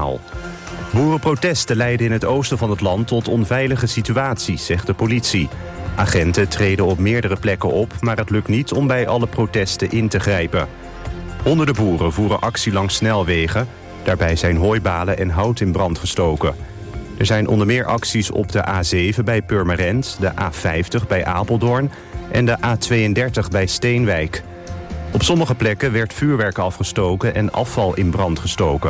NOS-journaal. Boerenprotesten leiden in het oosten van het land tot onveilige situaties, zegt de politie. Agenten treden op meerdere plekken op, maar het lukt niet om bij alle protesten in te grijpen. Honderden boeren voeren actie langs snelwegen. Daarbij zijn hooibalen en hout in brand gestoken. Er zijn onder meer acties op de A7 bij Purmerend, de A50 bij Apeldoorn en de A32 bij Steenwijk. Op sommige plekken werd vuurwerk afgestoken en afval in brand gestoken.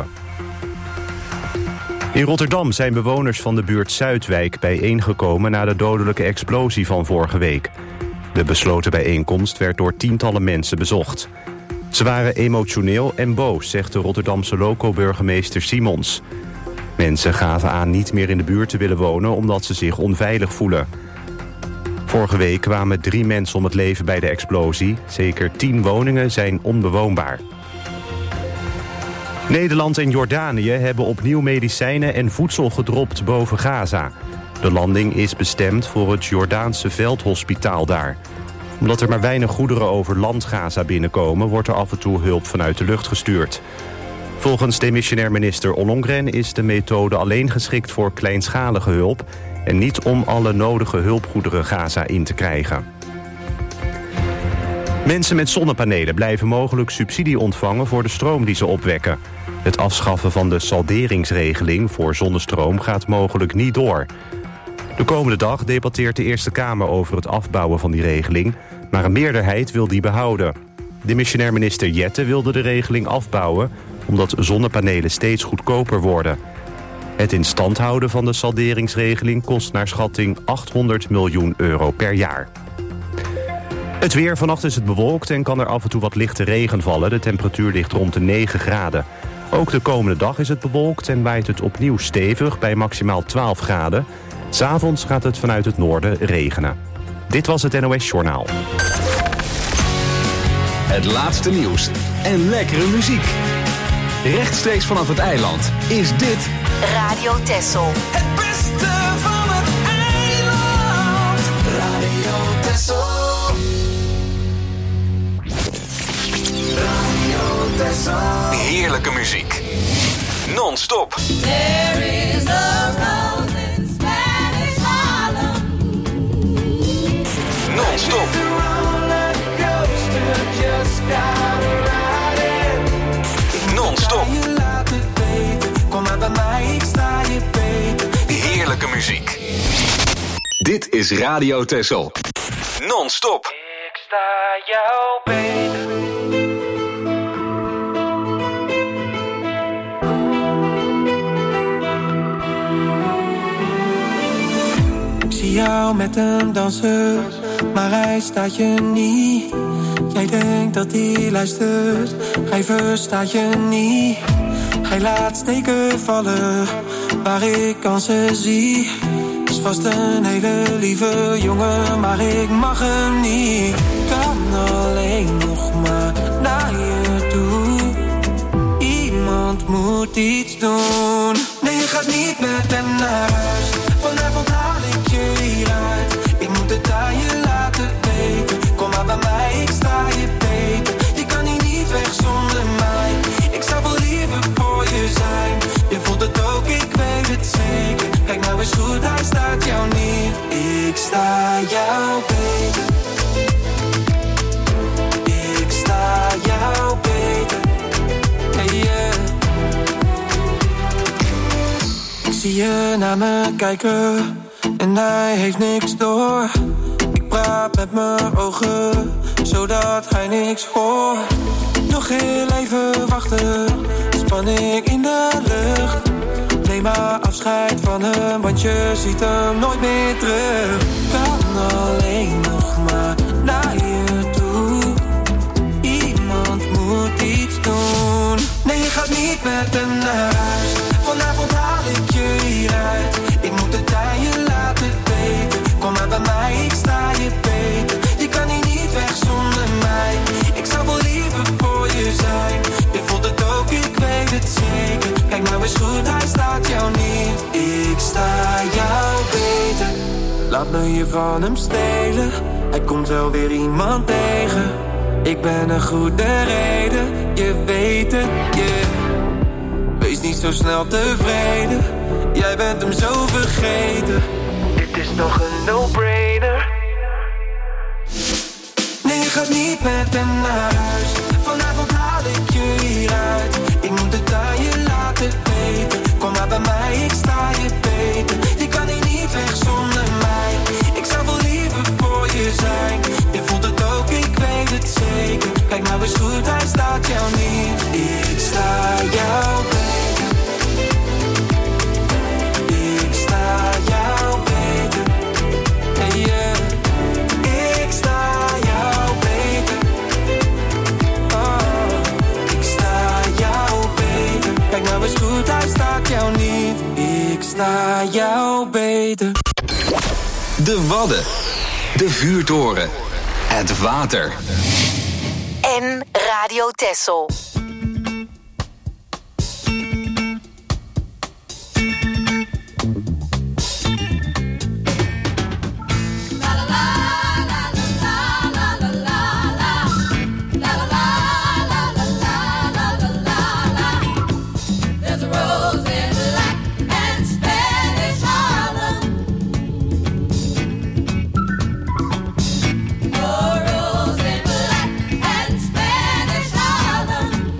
In Rotterdam zijn bewoners van de buurt Zuidwijk bijeengekomen na de dodelijke explosie van vorige week. De besloten bijeenkomst werd door tientallen mensen bezocht. Ze waren emotioneel en boos, zegt de Rotterdamse loco-burgemeester Simons. Mensen gaven aan niet meer in de buurt te willen wonen omdat ze zich onveilig voelen. Vorige week kwamen 3 mensen om het leven bij de explosie. Zeker 10 woningen zijn onbewoonbaar. Nederland en Jordanië hebben opnieuw medicijnen en voedsel gedropt boven Gaza. De landing is bestemd voor het Jordaanse veldhospitaal daar. Omdat er maar weinig goederen over land Gaza binnenkomen, wordt er af en toe hulp vanuit de lucht gestuurd. Volgens demissionair minister Ollongren is de methode alleen geschikt voor kleinschalige hulp en niet om alle nodige hulpgoederen Gaza in te krijgen. Mensen met zonnepanelen blijven mogelijk subsidie ontvangen voor de stroom die ze opwekken. Het afschaffen van de salderingsregeling voor zonnestroom gaat mogelijk niet door. De komende dag debatteert de Eerste Kamer over het afbouwen van die regeling, maar een meerderheid wil die behouden. Demissionair minister Jette wilde de regeling afbouwen omdat zonnepanelen steeds goedkoper worden. Het in stand houden van de salderingsregeling kost naar schatting 800 miljoen euro per jaar. Het weer, vannacht is het bewolkt en kan er af en toe wat lichte regen vallen. De temperatuur ligt rond de 9 graden. Ook de komende dag is het bewolkt en waait het opnieuw stevig bij maximaal 12 graden. 'S Avonds gaat het vanuit het noorden regenen. Dit was het NOS-journaal. Het laatste nieuws en lekkere muziek. Rechtstreeks vanaf het eiland is dit Radio Texel. Het beste van het eiland. Radio Texel. Radio Texel. heerlijke muziek. Non-stop. There is a rose in Spanish Harlem. Non-stop. Non-stop. Kom maar bij mij, ik sta je beter. Heerlijke muziek. Dit is Radio Texel. Non-stop. Ik sta jou beter. Ik zie jou met hem dansen, maar hij staat je niet. Jij denkt dat hij luistert, hij verstaat je niet. Hij laat steken vallen, waar ik kansen zie. Is vast een hele lieve jongen, maar ik mag hem niet. Kan alleen nog maar naar je toe. Iemand moet iets doen. Nee, je gaat niet met hem naar huis. Vanavond haal ik je hieruit. Ik moet het aan je laten weten. Kom maar bij mij, ik sta je beter. Je kan hier niet weg zonder mij. Ik zou wel liever voor je zijn. Je voelt het ook, ik weet het zeker. Kijk nou eens goed, hij staat jou niet. Ik sta jou beter. Ik sta jou beter. Hey yeah. Ik zie je naar me kijken en hij heeft niks door. Ik praat met mijn ogen, zodat hij niks hoort. Nog heel even wachten, spanning in de lucht. Neem maar afscheid van hem, want je ziet hem nooit meer terug. Kan alleen nog maar naar je toe. Iemand moet iets doen. Nee, je gaat niet met hem naar huis. Vanavond haal ik je hieruit. Ik moet het aan je laten weten. Kom maar bij mij, ik sta je beter. Je kan hier niet weg zonder mij. Ik zou wel liever voor je zijn. Je voelt het ook, ik weet het zeker. Kijk nou eens goed, hij staat jou niet. Ik sta jou beter. Laat me je van hem stelen. Hij komt wel weer iemand tegen. Ik ben een goede reden, je weet het, yeah. Wees niet zo snel tevreden. Jij bent hem zo vergeten. Dit is nog een no-brainer. Nee, je gaat niet met hem naar huis. Vanavond haal ik je hieruit. Ik moet het aan je laten weten. Kom maar bij mij, ik sta je beter. Je kan hier niet weg zonder mij. Ik zou wel liever voor je zijn. Je voelt het ook, ik weet het zeker. Kijk nou eens goed, hij staat jou niet. Ik sta jou beter. Ik sta jou beter. Hey yeah. Ik sta jou beter. Oh, ik sta jou beter. Kijk nou eens goed, hij staat jou niet. Ik sta jou beter. De Wadden. De Vuurtoren. Het water. En Radio Texel. Spanish Harlem.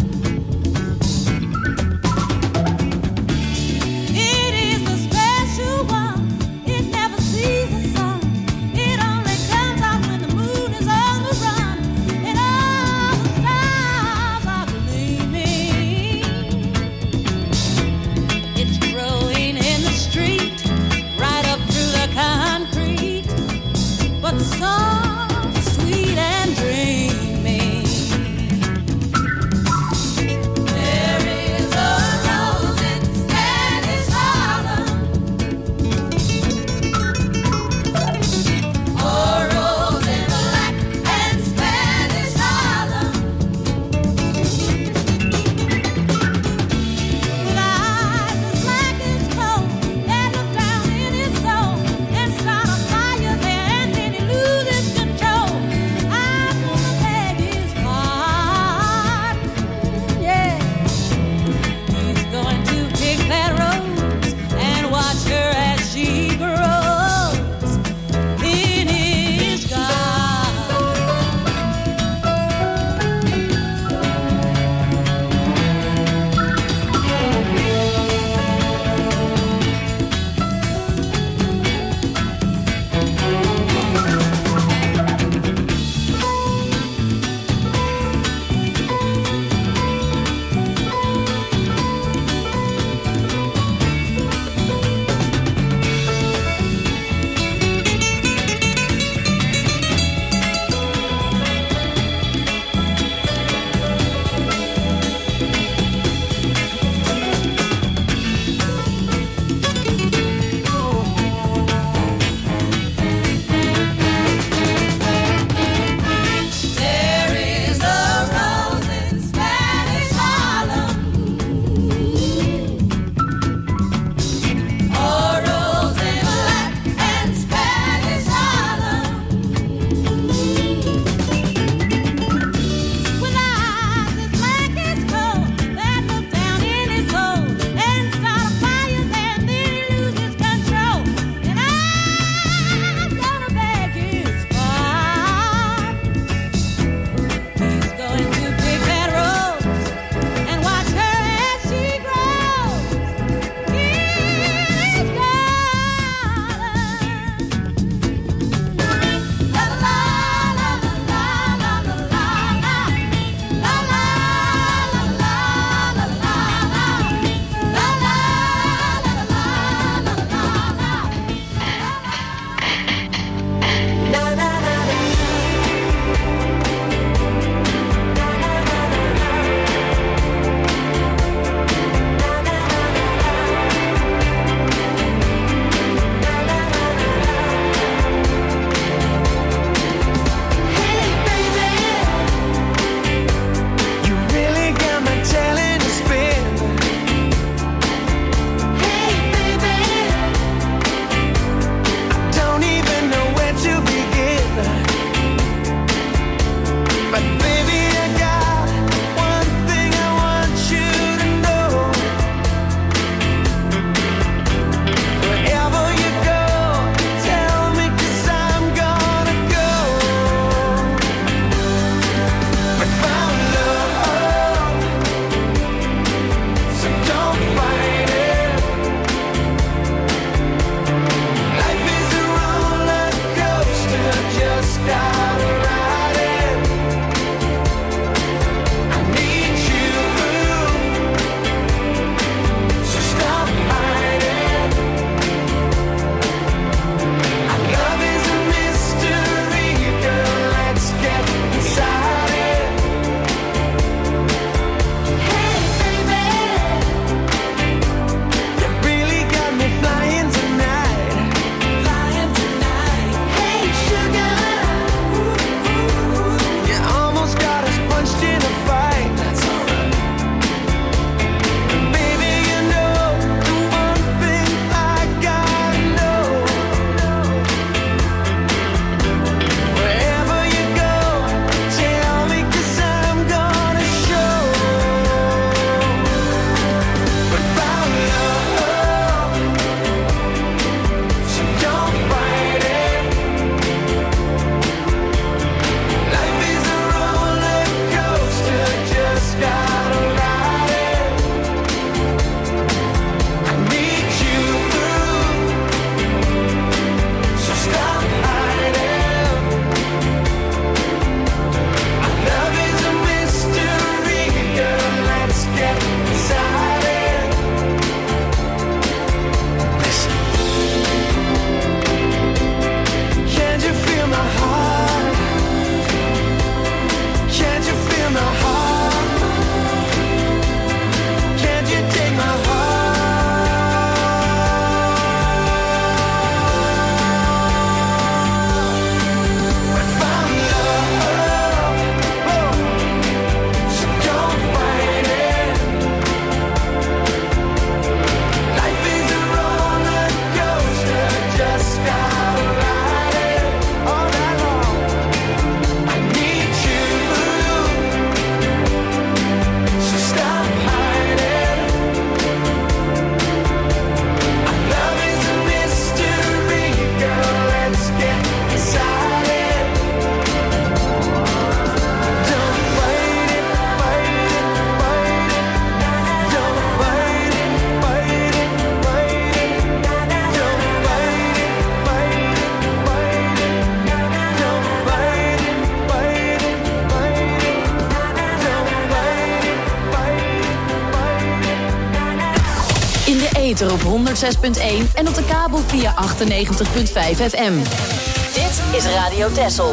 ether op 106.1 en op de kabel via 98.5 FM. Dit is Radio Texel.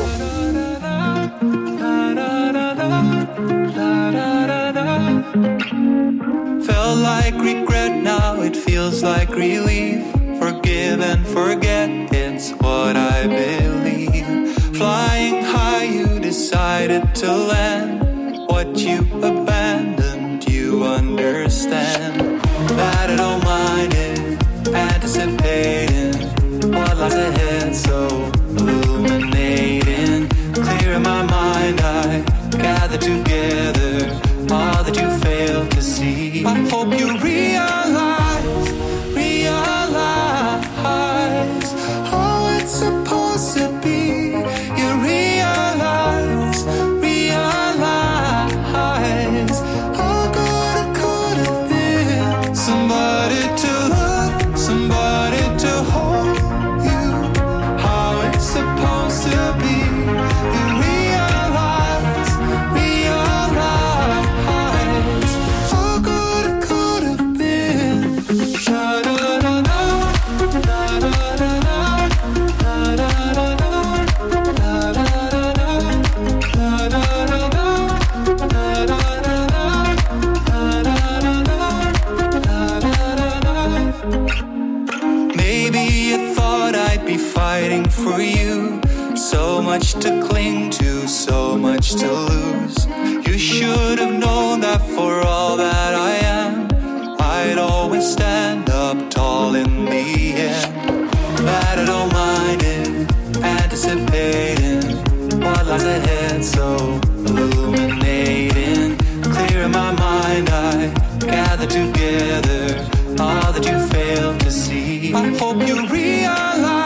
Felt like regret, now it feels like relief. Forgive and forget, it's what I believe. Flying high, you decided to land. What you abandoned, you understand. That I don't mind it, anticipating what lies ahead, so illuminating. Clear in my mind, I gather together all that you failed to see. I hope you realize how it's supposed to be. You realize how good it could have been. Somebody to love, somebody to hold you. How it's supposed to be. You realize how good it could have been. Fighting for you, so much to cling to, so much to lose. You should have known that for all that I am, I'd always stand up tall in the end. That I don't mind it, anticipating what lies ahead, so illuminating. Clear in my mind, I gather together all that you failed to see. I hope you realize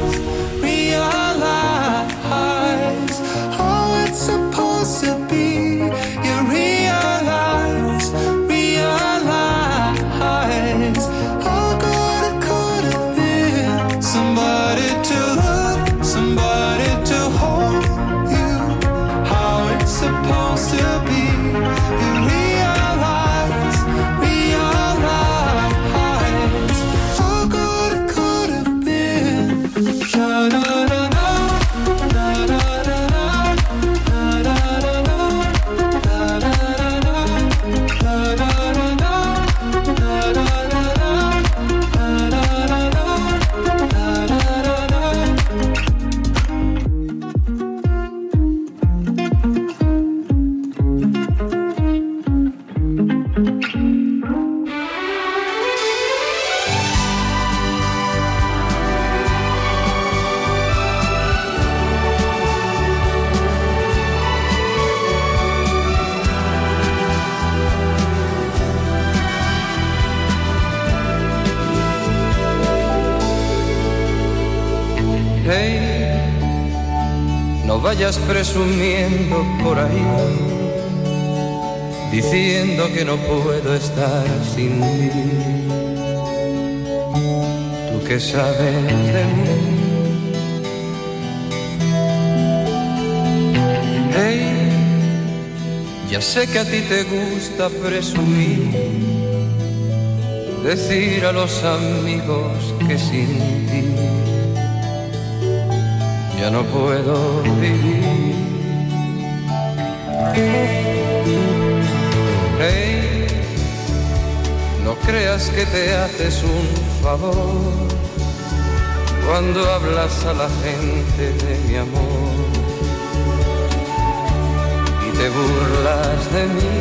how it's supposed to be. You realize how good it could have been. Somebody to love, somebody to hold you. How it's supposed to be. You realize how good it could have been. No vayas presumiendo por ahí, diciendo que no puedo estar sin ti. Tú que sabes de mí. Hey, ya sé que a ti te gusta presumir, decir a los amigos que sin ti ya no puedo vivir. Hey, no creas que te haces un favor cuando hablas a la gente de mi amor y te burlas de mí.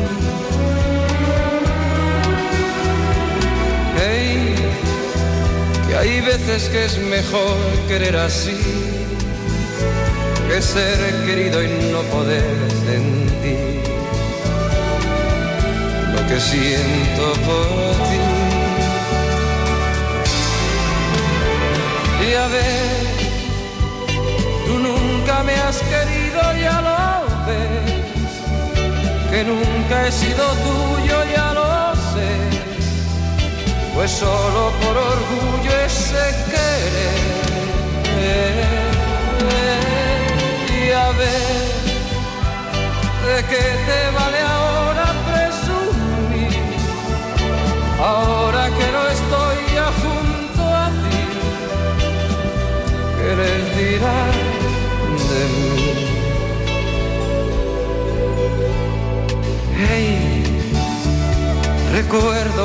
Hey, que hay veces que es mejor querer así que ser querido y no poder sentir lo que siento por ti. Y a ver, tú nunca me has querido, ya lo ves, que nunca he sido tuyo, ya lo sé, pues solo por orgullo ese querer. Y a ver, ¿de qué te vale ahora presumir? Ahora que no estás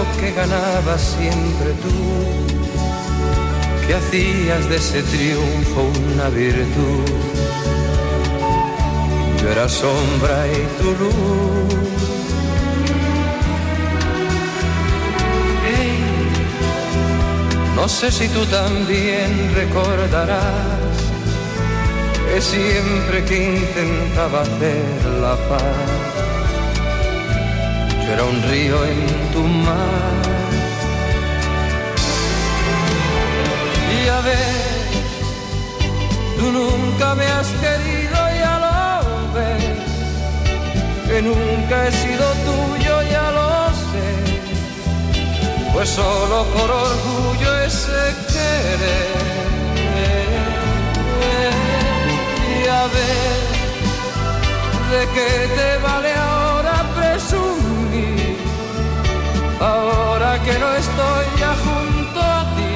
creo que ganabas siempre tú, que hacías de ese triunfo una virtud. Yo era sombra y tu luz. Hey, no sé si tú también recordarás que siempre que intentaba hacer la paz, yo era un río en tu mar. Y a ver, tú nunca me has querido, ya lo ves, que nunca he sido tuyo, ya lo sé, pues solo por orgullo ese querer. Y a ver, ¿de qué te vale ahora presumir? Ahora que no estoy ya junto a ti,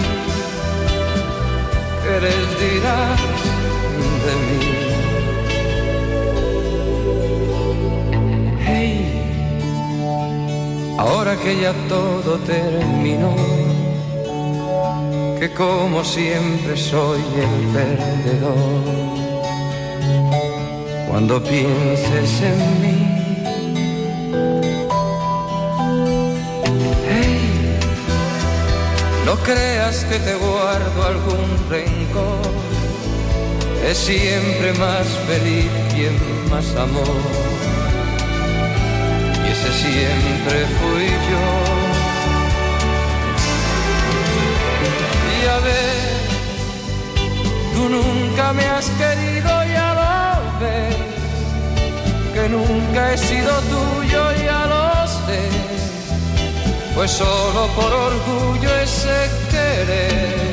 ¿qué les dirás de mí? Hey, ahora que ya todo terminó, que como siempre soy el perdedor, cuando pienses en mí, hey, no creas que te guardo algún rencor, es siempre más feliz quien más amor, y ese siempre fui yo. Y a ver, tú nunca me has querido, ya lo ves, que nunca he sido tuyo, ya lo sé, pues solo por orgullo ese querer.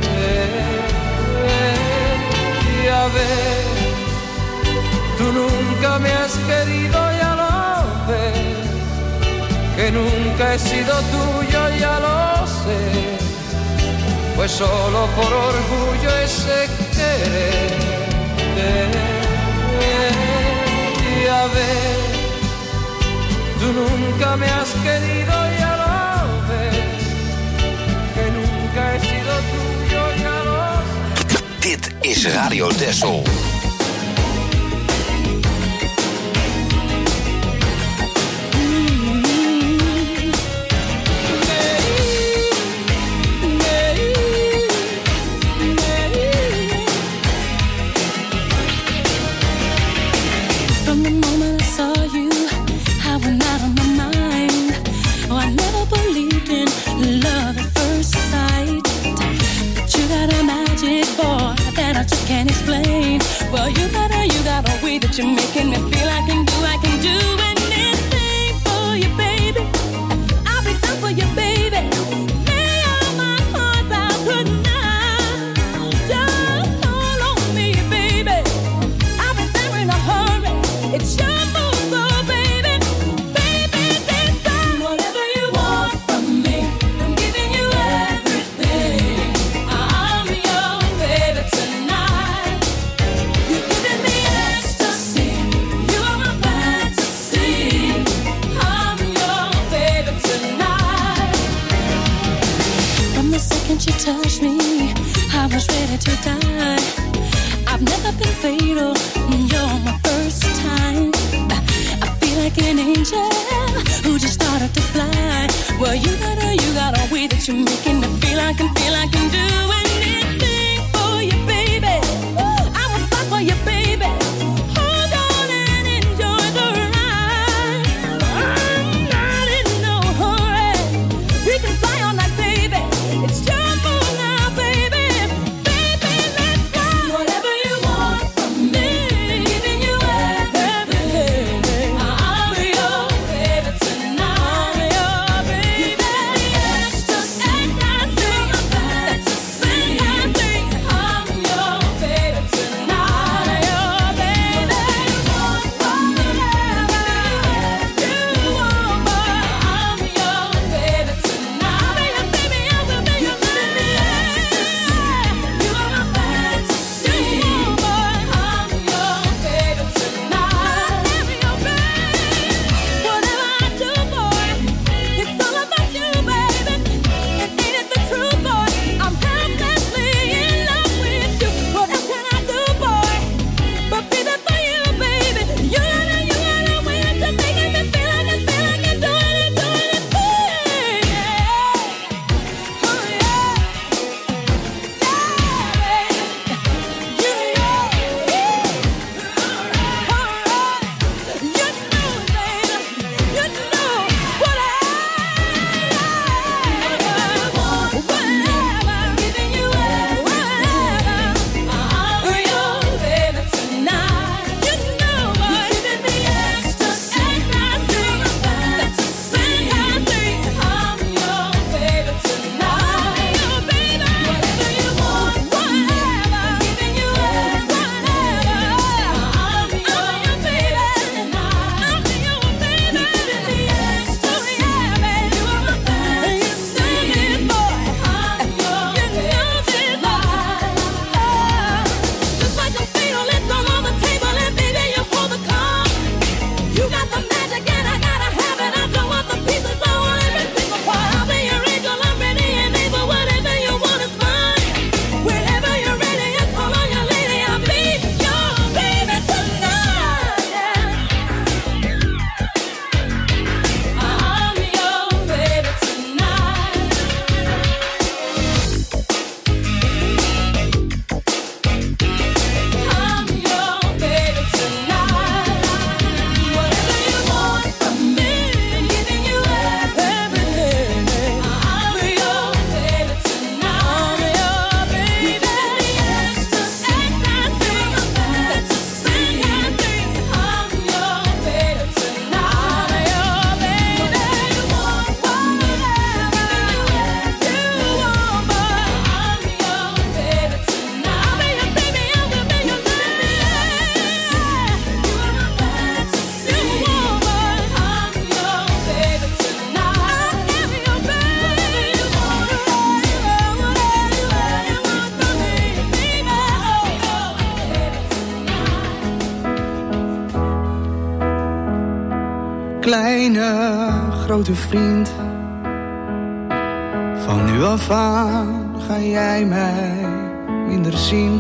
Y a ver, tú nunca me has querido, ya lo ves, que nunca he sido tuyo, ya lo sé, pues solo por orgullo ese querer. Y a ver, tú nunca me has querido, ya lo ves, que nunca he sido tuyo, ya lo sé. Dit is Radio Texel. Can't explain. Well, you got a way that you're making me feel I can do anything for you, baby. I'll be down for you, baby. Lay all my cards out tonight. Just call on me, baby. I'll be there in a hurry. It's your move, so baby. Baby, this time, whatever you want from me, I'm giving you everything. I'm your baby tonight. You touched me, I was ready to die. I've never been fatal, you're my first time. I feel like an angel who just started to fly. Well, you got a way that you're making me feel I can do anything for you, baby. I will fight for you, baby. Hold on and enjoy the ride. I'm not in no hurry. We can fly all night, baby. It's just kleine, grote vriend. Van nu af aan ga jij mij minder zien.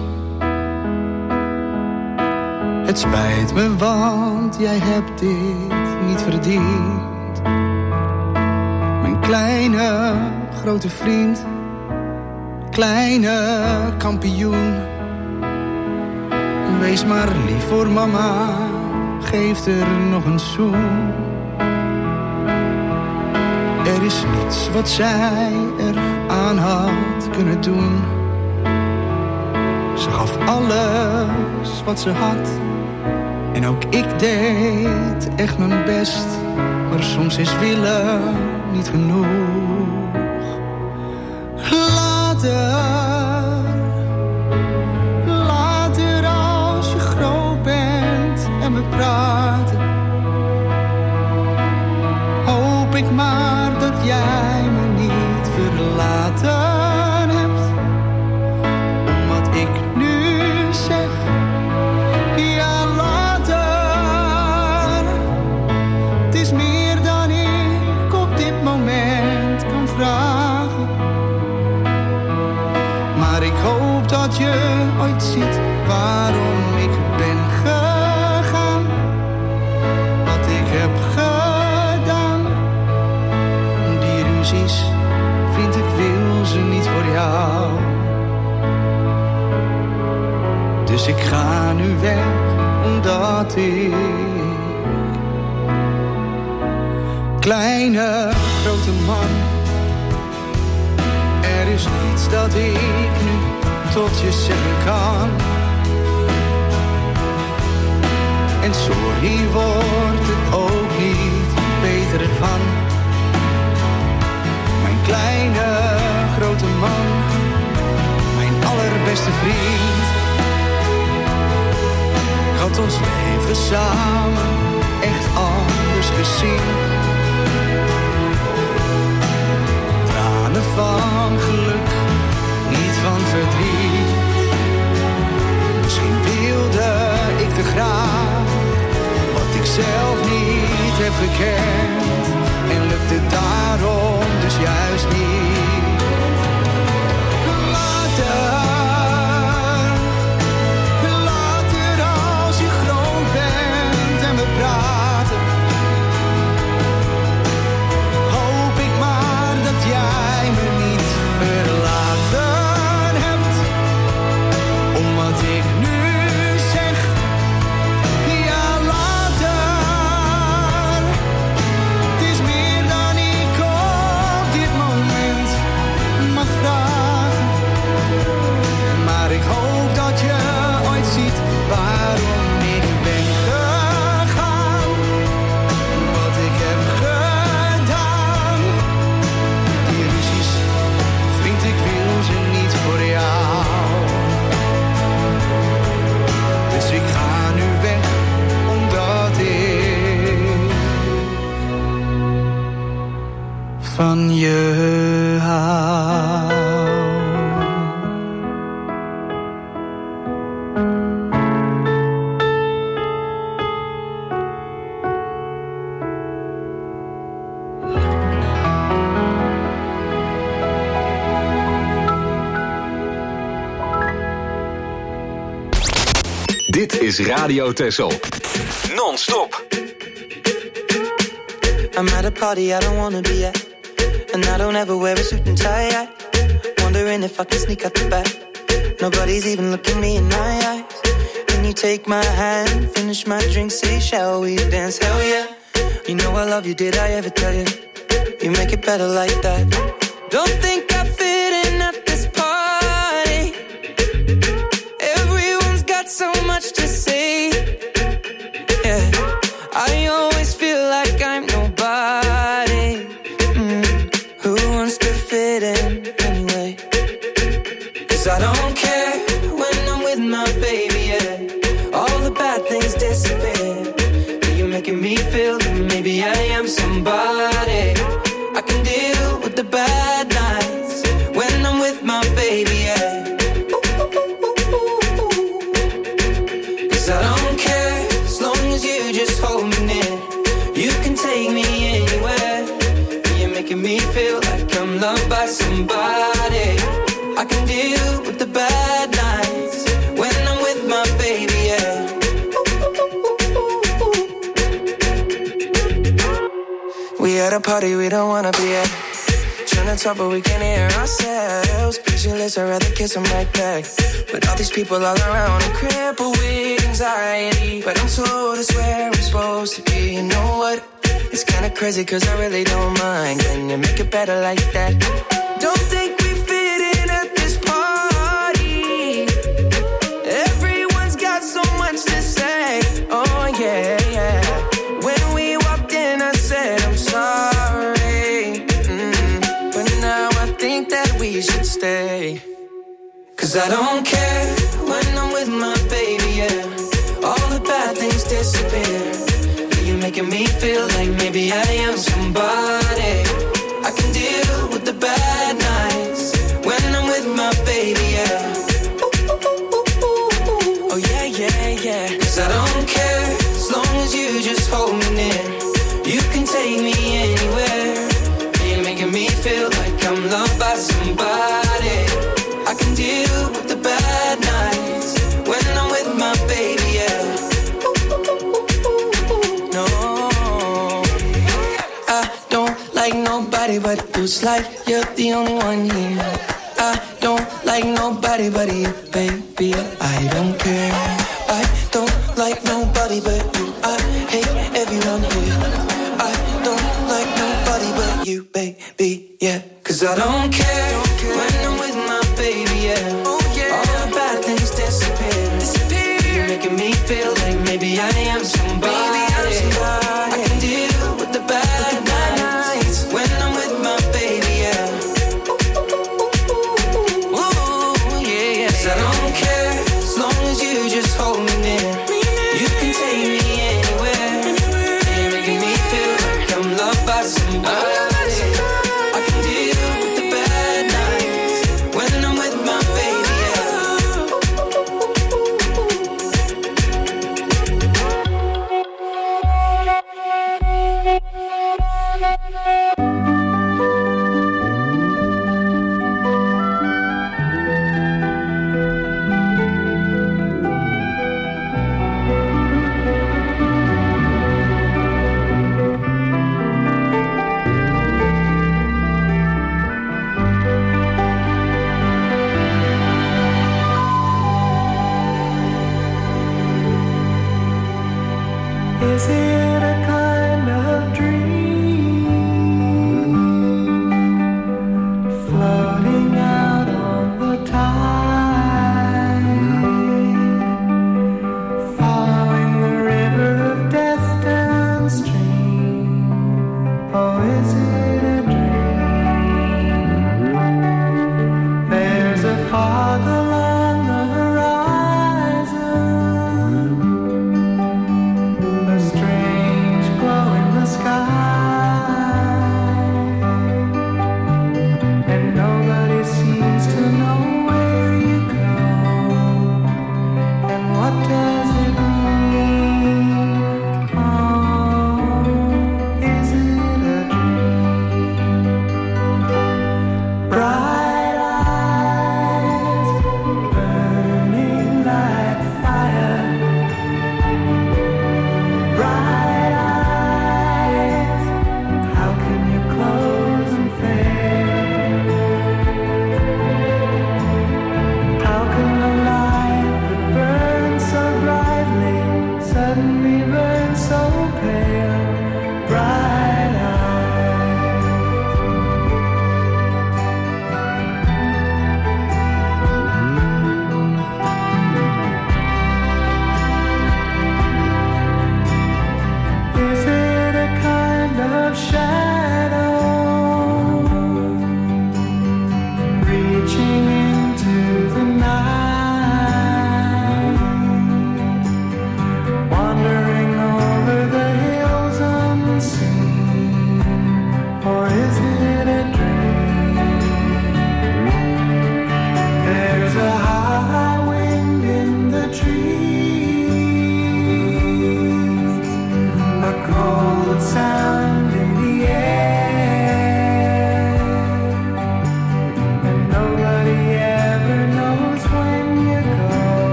Het spijt me, want jij hebt dit niet verdiend. Mijn kleine, grote vriend. Kleine kampioen. Wees maar lief voor mama. Geef er nog een zoen. Er is niets wat zij er aan had kunnen doen. Ze gaf alles wat ze had. En ook ik deed echt mijn best. Maar soms is willen niet genoeg. Later als je groot bent en we praten. Hoop ik maar dat jij me niet verlaten hebt. Om wat ik nu zeg, ja later. Het is meer dan ik op dit moment kan vragen. Maar ik hoop dat je ooit ziet waarom ik ben gegaan. Wat ik heb gedaan. Die ruzies, vriend, ik wil ze niet voor jou. Dus ik ga nu weg, omdat ik kleine, grote man. Er is niets dat ik nu tot je zeggen kan. En sorry wordt het ook niet beter van. Mijn kleine, grote man. Mijn allerbeste vriend. Ik had ons leven samen echt anders gezien. Van geluk, niet van verdriet. Misschien wilde ik te graag wat ik zelf niet heb gekend. En lukte daarom dus juist niet. Later als je groot bent en we praten. Hoop ik maar dat jij me niet verlaten hebt. Om wat ik nu zeg, ja later. Het is meer dan ik op dit moment mag vragen. Maar ik hoop dat je ooit ziet waarom ik ben gegaan. Wat ik heb gedaan. Die ruzies, vriend, ik wil ze niet voor jou. Dus ik ga nu weg, omdat ik van je hou. Dit is Radio Texel. Non-stop. I'm at a party I don't wanna be at. And I don't ever wear a suit and tie. Wondering if I can sneak out the back. Nobody's even looking me in my eyes. Can you take my hand, finish my drink, say shall we dance? Hell yeah. You know I love you, did I ever tell you? You make it better like that. Don't think I fit in at this party. Everyone's got so much to say. Yeah, I always feel like I'm nobody. Who wants to fit in anyway? 'Cause I don't care when I'm with my baby, yeah. All the bad things disappear. You're making me feel that maybe I am somebody. I can deal with the bad nights when I'm with my baby, yeah. 'Cause I don't care as long as you just hold me near. You can take talk, but we can't hear ourselves. Pictureless, I'd rather kiss them right back. But all these people all around, I'm crippled with anxiety. But I'm told it's where I'm supposed to be. You know what? It's kinda crazy, cause I really don't mind. Can you make it better like that? Don't think we fit in at this party. Everyone's got so much to say. Oh yeah, yeah. When we walked in, I said I'm sorry. But now I think that we should stay. Cause I don't care when I'm with my baby, yeah. All the bad things disappear. You're making me feel like maybe I am somebody. I can deal with the bad nights when I'm with my baby, yeah. Oh yeah, yeah, yeah. Cause I don't care as long as you just hold me near. You can take me anywhere. You're making me feel like I'm loved by somebody. I can deal with the bad nights when I'm with my baby, yeah. No, I don't like nobody but you. It's like you're the only one here. I don't like nobody but you, baby. I don't care. I don't like nobody but you. I hate everyone here. I don't like nobody but you, baby, yeah. Cause I don't care when I'm with my baby, yeah. Oh, yeah. All the bad things disappear. You're making me feel like maybe I am somebody. I can deal with the bad nights when I'm with my baby, yeah. Ooh, yeah, yeah. 'Cause I don't care as long as you just hold me near. You can take me anywhere. You're making me feel like I'm loved by somebody. I can deal with the bad nights when I'm with my baby, yeah. Is it a kind of dream floating out on the tide, following the river of death downstream? Or is it a dream? There's a fog along the horizon, a strange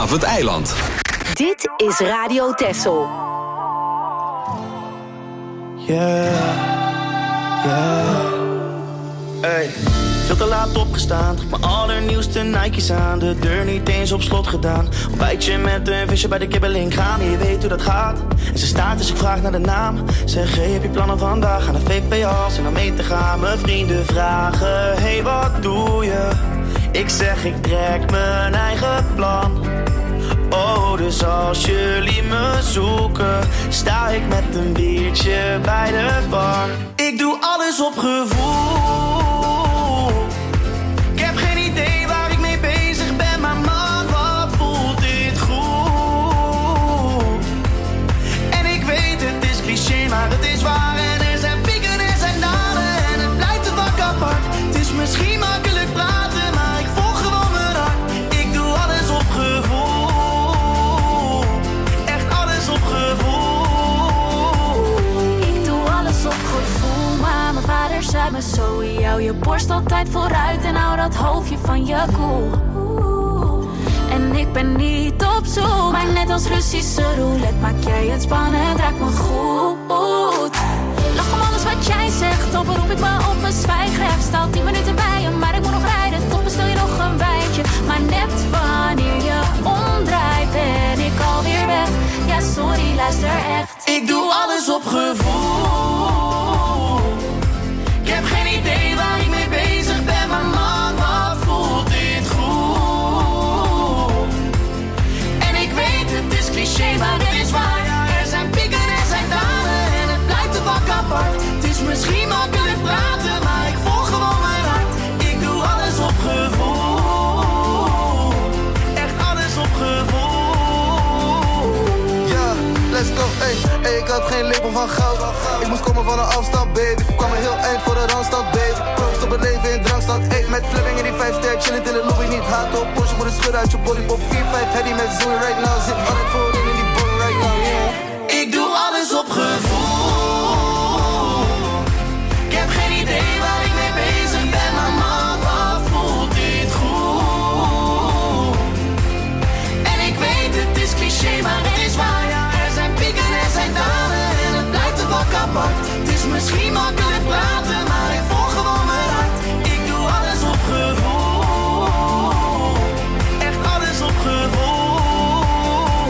vanaf het eiland. Dit is Radio Texel. Yeah. Hey. Veel te laat opgestaan, trek mijn allernieuwste Nike's aan. De deur niet eens op slot gedaan. Ontbijtje met een visje bij de kibbeling gaan. Je weet hoe dat gaat. En ze staat dus ik vraag naar de naam. Zeg, hey, heb je plannen vandaag? Aan de VPA's en om mee te gaan. Mijn vrienden vragen, hey, wat doe je? Ik zeg, ik trek mijn eigen plan. Oh, dus als jullie me zoeken, sta ik met een biertje bij de bar. Ik doe alles op gevoel. Ik heb geen idee waar ik mee bezig ben, maar man, wat voelt dit goed. En ik weet, het is cliché, maar het is waar. En er zijn pieken en er zijn dalen en het blijft een vak apart. Het is misschien makkelijk praten, maar ik volg gewoon mijn hart. Ik doe alles op gevoel. Mijn vader zei me zo, hou je borst altijd vooruit en hou dat hoofdje van je koel. En ik ben niet op zoek, maar net als Russische roulette maak jij het spannend, raakt me goed. Lach om alles wat jij zegt, dan beroep ik me op mijn zwijgrecht. Sta 10 minuten bij je, maar ik moet nog rijden, toch bestel je nog een wijntje. Maar net wanneer je omdraait, ben ik alweer weg. Ja, sorry, luister echt. Ik doe alles op gevoel. Ik heb geen idee waar ik mee bezig ben, maar man, wat voelt dit goed. En ik weet, het is cliché, maar het is waar. Er zijn pieken en er zijn dalen en het blijft een vak apart. Het is misschien makkelijk praten, maar ik volg gewoon mijn hart. Ik doe alles op gevoel. Echt alles op gevoel. Ja, let's go, ey. Ey, ik had geen label van goud. Ik moest komen van een afstand, baby. Kwam een heel eind voor de randstad, baby. Proost op het leven in drankstad, ey. Met Fleming in die 5-ster, chillend in de lobby. Niet haat op Porsche, moet het schudden uit je bodypop. 4-5, heady met zoen right now. Zit altijd voorin in die bong right now, yeah. Ik doe alles op gevoel. Ik heb geen idee waar ik mee bezig ben, maar man, wat voelt dit goed. En ik weet, het is cliché, maar het is waar. Er zijn pieken en er zijn dalen en het blijft een vak apart. Het is misschien makkelijk praten, maar ik volg gewoon mijn hart. Ik doe alles op gevoel. Echt alles op gevoel.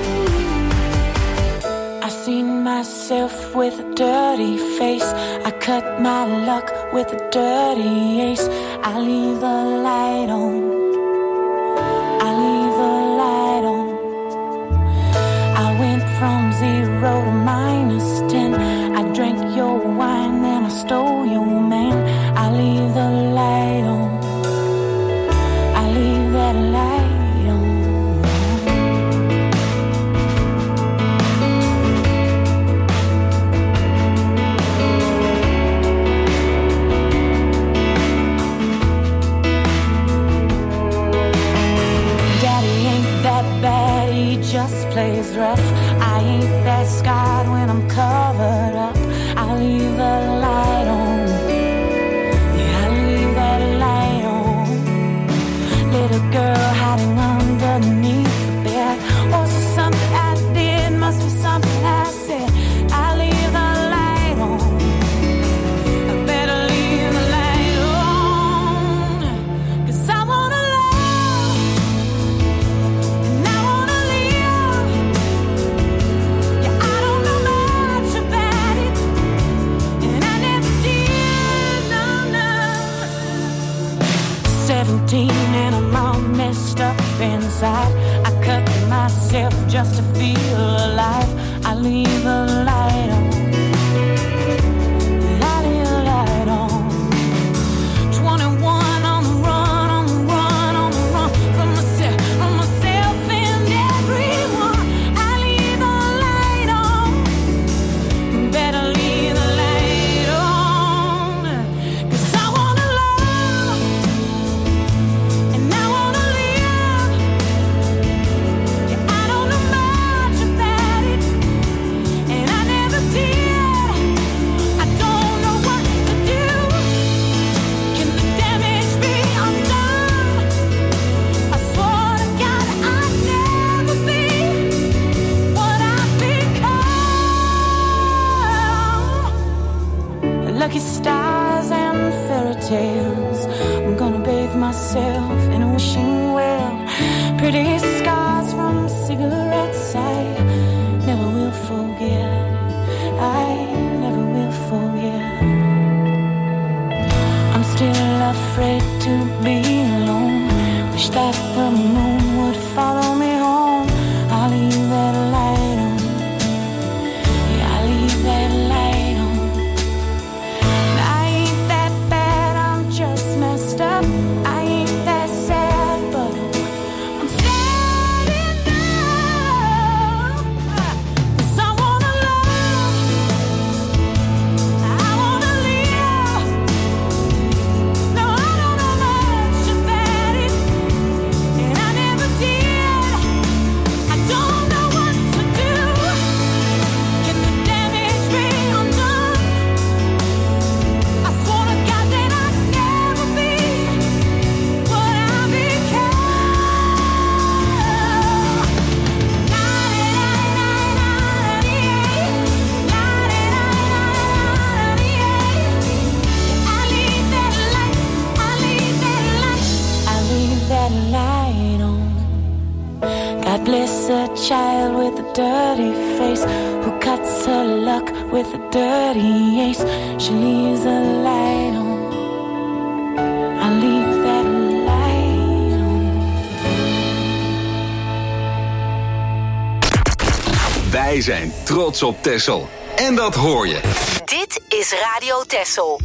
I seen myself with a dirty face. I cut my luck with a dirty ace. I leave the light on. I leave the light on. I went from 0 to -10. I drank your wine, then I stole your man. I leave the light on. I leave that light on. Daddy ain't that bad, he just plays rough. I ain't that scarred when I'm covered up. I leave the light on. Yeah, I leave that light on. Little girl hiding underneath the bed. Was it something I did? Must be something I said. I leave the light on. I better leave the light on. 'Cause I wanna love and I wanna live. Yeah, I don't know much about it, and I never did, no. 17 and I'm all messed up inside. I cut myself just to feel alive. I leave the light on. I leave the light on. 21 on the run, on the run, on the run. From myself and everyone. I leave the light on. Better leave the light on. 'Cause I wanna love and I wanna live. Yeah, I don't know much about it, and I never did. stars and fairy tales. I'm gonna bathe myself in a wishing well. Pretty scars from cigarettes I never will forget. I never will forget. I'm still afraid to be alone. Wish that the moon would follow me home. I'll leave that light on. Yeah, I'll leave that light on. And I ain't that bad, I'm just messed up. I ain't that sad, but I'm sad enough. 'Cause I wanna love, I wanna live. No, I don't know much about it, and I never did. I don't know what to do. Can the damage be undone? I swore to God that I'd never be what I became. I leave that light, I leave that light, I leave that light on. God bless a child with a dirty face who cuts her luck with a dirty ace. She leaves a light on. I leave that light on. Wij zijn trots op Texel. En dat hoor je. Dit is Radio Texel.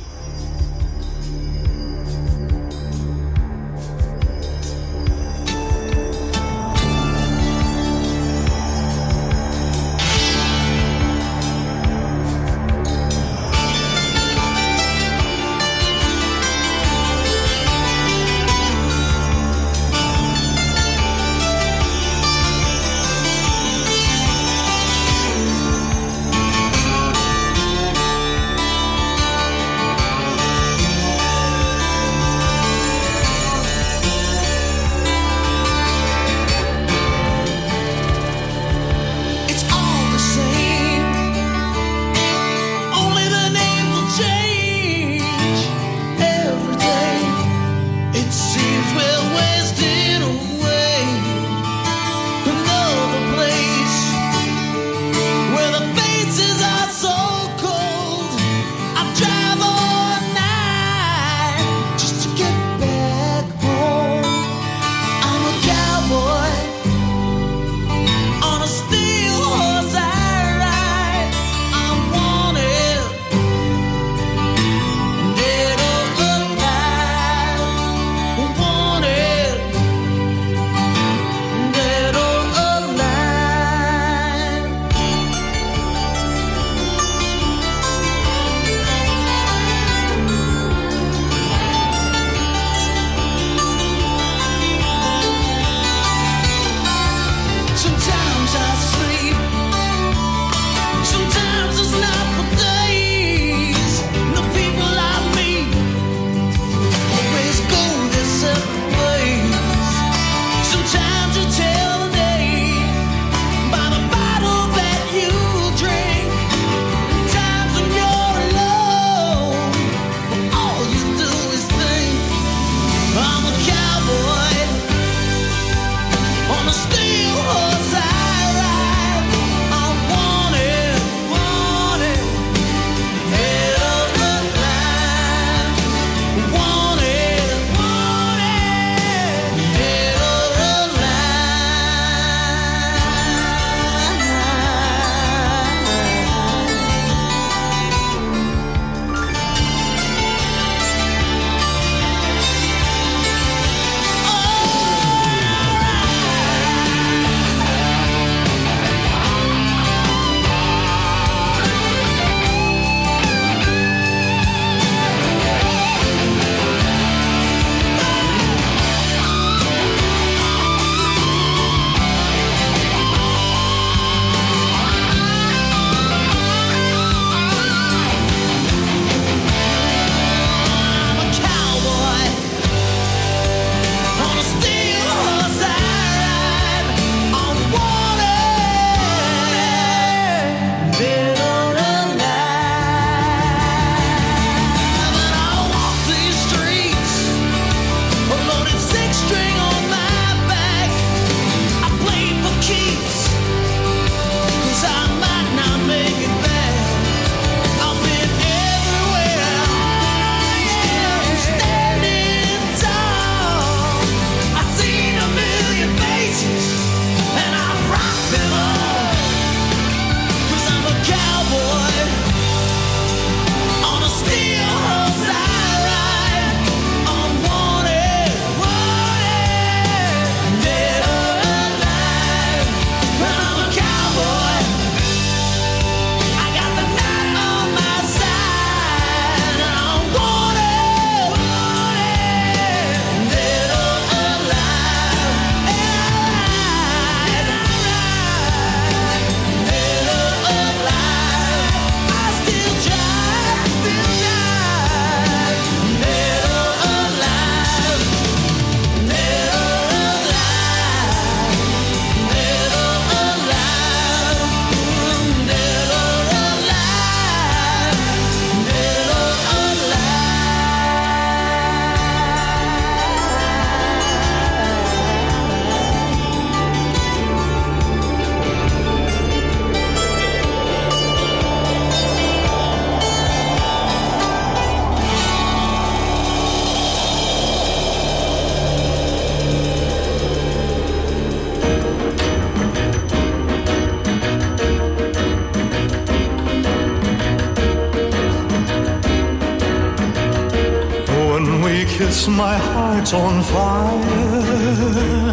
kiss, my heart's on fire,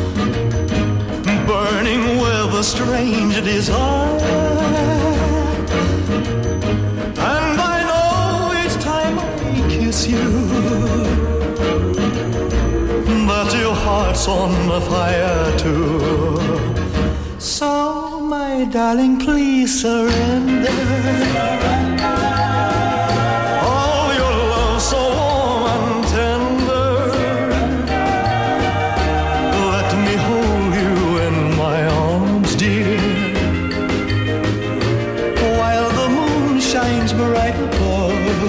burning with a strange desire. And I know each time I kiss you that your heart's on fire too. So, my darling, please surrender. Oh, your love so warm and tender. Let me hold you in my arms, dear, while the moon shines bright above.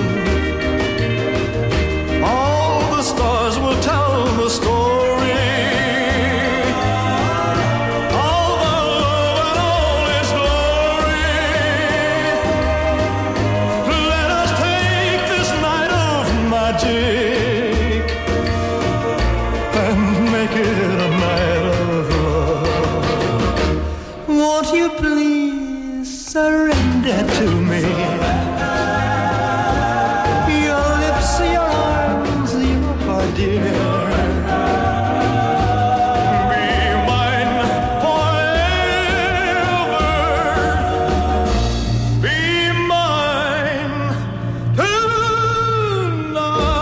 All the stars will tell the story. Surrender to me. Your lips, your arms, your heart, dear. Be mine forever. Be mine tonight.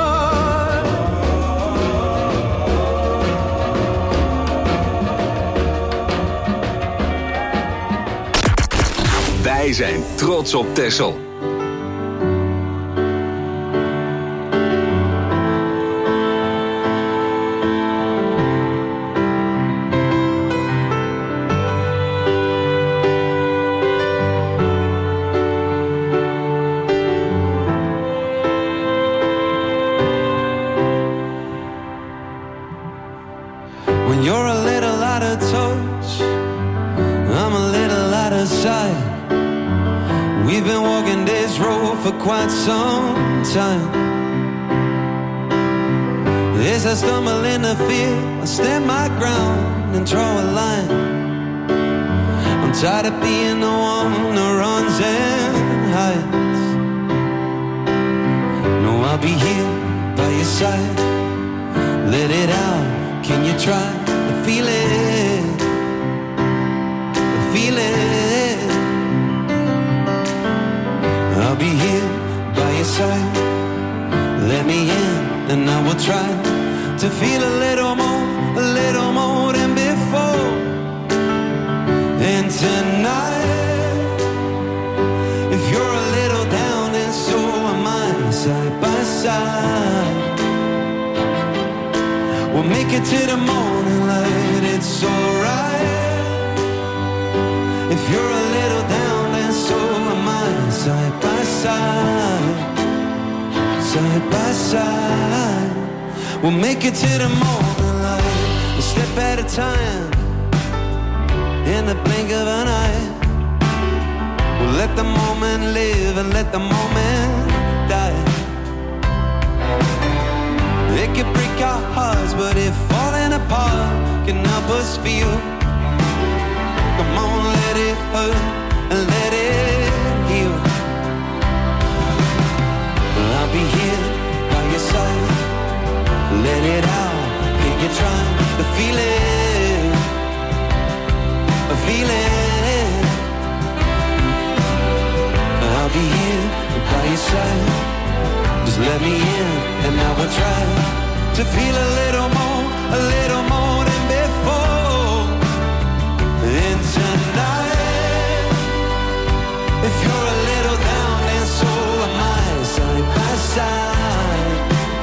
Wij zijn trots op Texel. When you're a little out of touch, I'm a little out of sight. We've been walking this road for quite some time. As I stumble in the field, I stand my ground and draw a line. I'm tired of being the one that runs and hides. No, I'll be here by your side. Let it out, can you try to feel it? Feel it. I'll be here by your side. Let me in and I will try to feel a little more than before. And tonight, if you're a little down and so am I, side by side, we'll make it to the morning light. It's alright. If you're a little down and so am I, side by side, side by side, we'll make it to the morning light. A step at a time, in the blink of an eye. We'll let the moment live and let the moment die. It can break our hearts, but if falling apart can help us feel, come on, let it hurt and let it heal. I'll be here by your side. Let it out, can you try to feel it? Feel it. I'll be here by your side. Just let me in and I will try to feel a little more than before. And tonight, if you're a little down and so am I, side by side,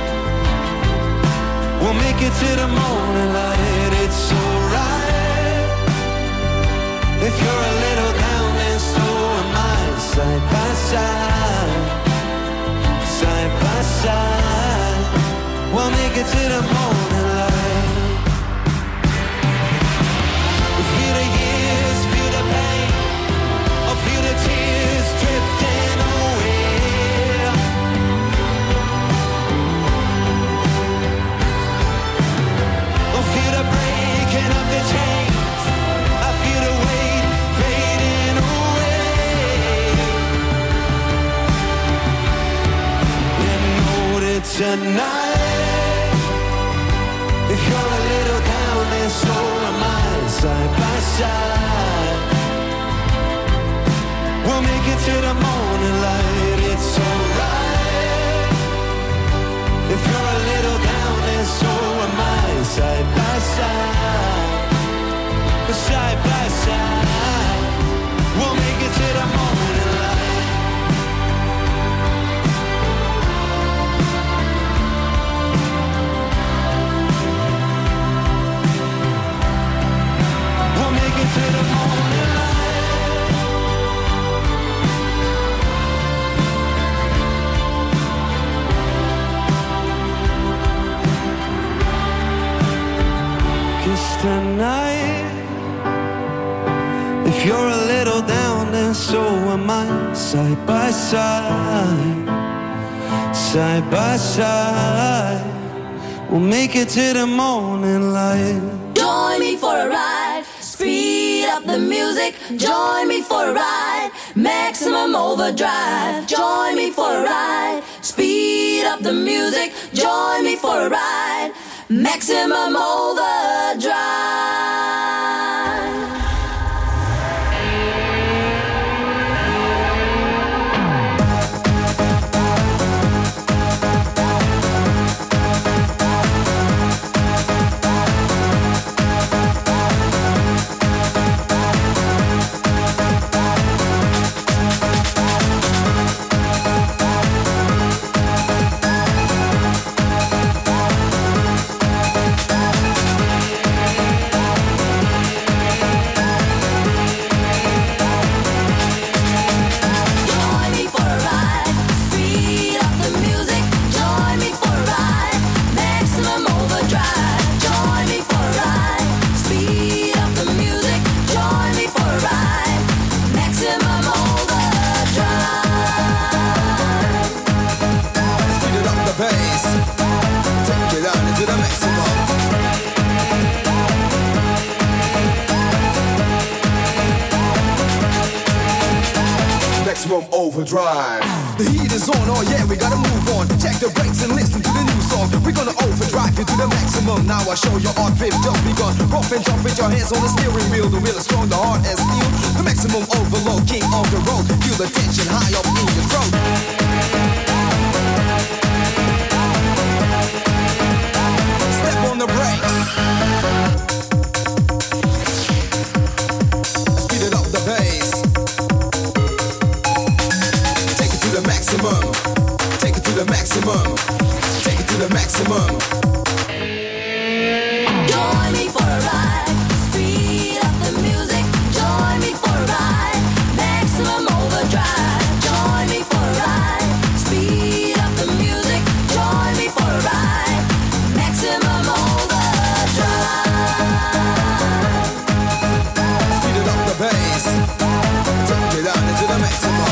we'll make it to the morning light. It's alright. If you're a little down and so am I, side by side, side by side, we'll make it to the morning light. Feel the years, feel the pain, or feel the tears drifting away. Or feel the breaking of the chains, I feel the weight fading away. And know that tonight side by side. We'll make it to the morning light. It's alright. If you're a little down, then so am I. Side by side, side by side. We'll make it to the morning light. We'll make it to the morning light. Kiss tonight. If you're a little down, then so am I. Side by side, side by side. We'll make it to the morning light. Join me for a ride. Speed up the music. Join me for a ride. Maximum overdrive. Join me for a ride. Speed up the music. Join me for a ride. Maximum overdrive. Overdrive. The heat is on, oh yeah, we gotta move on. Check the brakes and listen to the new song. We're gonna overdrive you to the maximum. Now I show your art drift just begun. Rough and jump with your hands on the steering wheel. The wheel is strong, the heart as steel. The maximum overload, king of the road. Feel the tension high up in your throat. Step on the brakes. Speed it up the bass. Maximum. Take it to the maximum. Take it to the maximum. Join me for a ride. Speed up the music. Join me for a ride. Maximum overdrive. Join me for a ride. Speed up the music. Join me for a ride. Maximum overdrive. Speed it up the bass. Take it down into the maximum.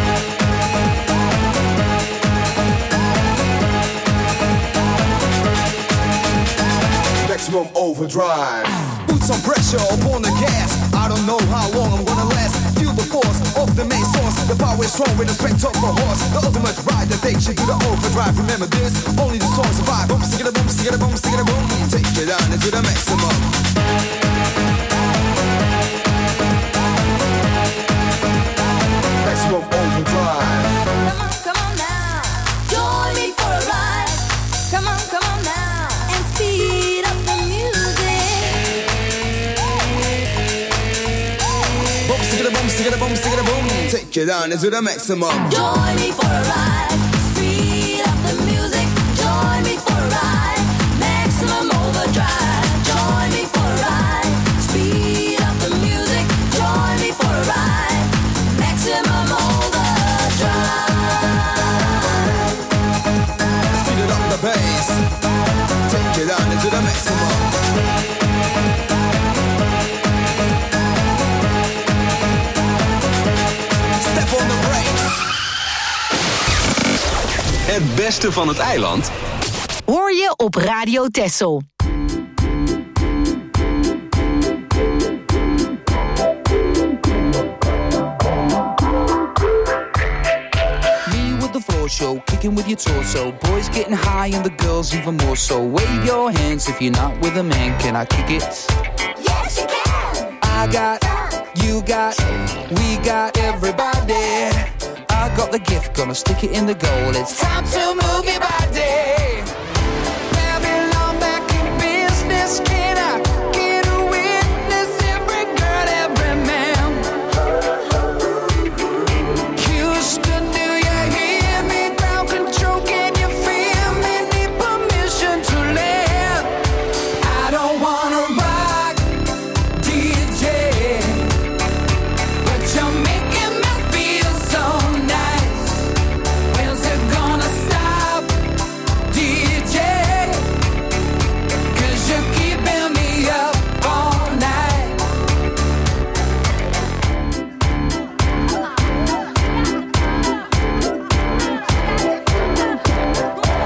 Maximum overdrive. Put some pressure upon the gas. I don't know how long I'm gonna last. Feel the force of the main source. The power is strong with the strength of a horse. The ultimate ride that takes you to the overdrive. Remember this, only the strong survive. Boom, stick it a boom, stick it a boom, stick it a boom. Take it down into the maximum. Maximum overdrive. Come on now. Join me for a ride. Come on now. And speed up the music. Boom, stick it a boom, stick it a boom, stick it a boom. Take it down into the maximum. Join me for a ride. Speed up the music. Join me for a ride. Maximum overdrive. Join me for a ride. Speed up the music. Join me for a ride. Maximum overdrive. Speed it up the bass. Take it down into the maximum. Step on the brakes. Het beste van het eiland hoor je op Radio Texel. Show, kicking with your torso. Boys getting high and the girls even more so. Wave your hands if you're not with a man. Can I kick it? Yes, you can. I got, you got, we got everybody. I got the gift, gonna stick it in the goal. It's time to move your body.